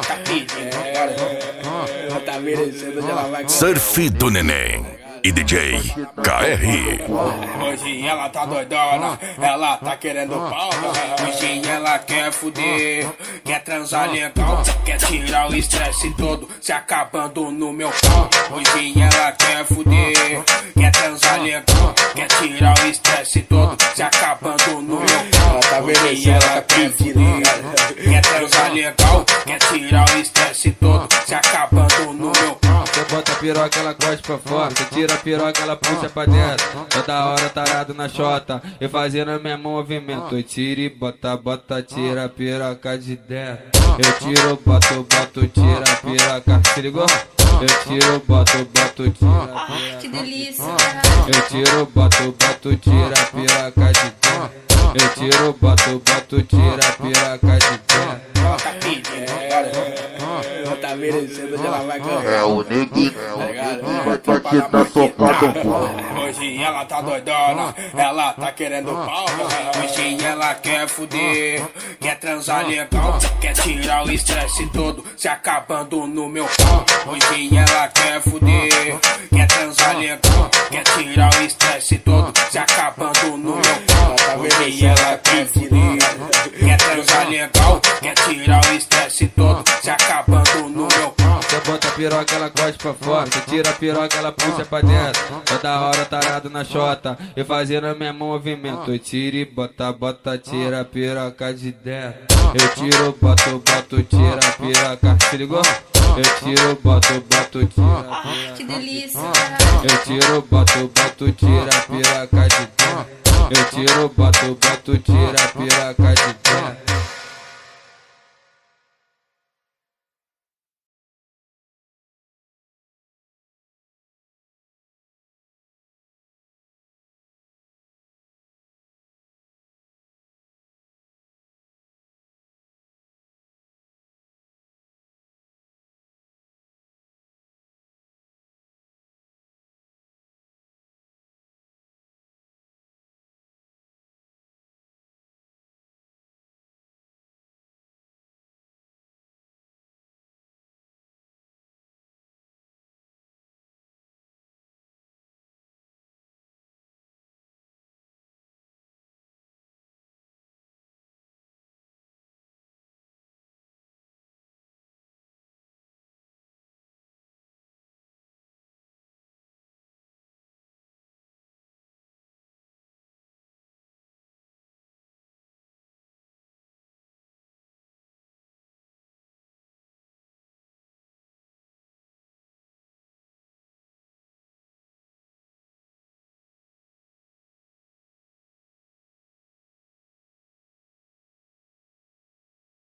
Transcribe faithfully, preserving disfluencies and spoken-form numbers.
Tá pedindo, tá merecendo, ela vai. Surf do Neném e D J K R. Hoje ela tá doidona, ela tá querendo pau. Hoje ela quer fuder, quer transar legal, quer tirar o estresse todo, se acabando no meu pau. Hoje ela quer fuder, quer transar legal, quer tirar o estresse todo, se acabando no meu pau. Hoje ela quer fuder, quer transar legal, quer tirar o estresse todo, se acabando no meu pau. Você bota a piroca, ela corre pra fora. Você tira a piroca, ela puxa pra dentro. Toda hora tarado na chota e fazendo o mesmo movimento. Eu tiro e bota, bota, tira a piroca de dentro. Eu tiro, boto, boto, tira a piroca. Se ligou? Eu tiro, boto, boto, tira a piroca. Que delícia. Eu tiro, boto, boto, tira a piroca de dentro. Eu tiro, boto, boto, tira a piroca de dentro. Tá pedindo, tá merecendo, ela vai ganhar. É o neguinho, Tá aqui, tá socado. Hoje ela tá doidona, ela tá querendo pau. Hoje ela quer fuder, quer transar legal, quer tirar o estresse todo, se acabando no meu pau. Hoje ela quer fuder, quer transar legal, quer tirar o estresse todo, se acabando no meu pau. Hoje ela quer fuder, quer transar legal, quer tirar o estresse todo, se acabando no meu pau. Você bota a piroca, ela corre pra fora. Você tira a piroca, ela puxa pra dentro. Toda hora tarado na chota e fazendo o mesmo movimento. Eu tiro e bota, bota, tira a piroca de dentro. Eu tiro, boto, boto, tira a piroca. Se ligou? Eu tiro, boto, boto, tira a piroca. Que delícia. Eu tiro, boto, boto, tira a piroca de dentro. Eu tiro, boto, boto, tira a piroca de dentro.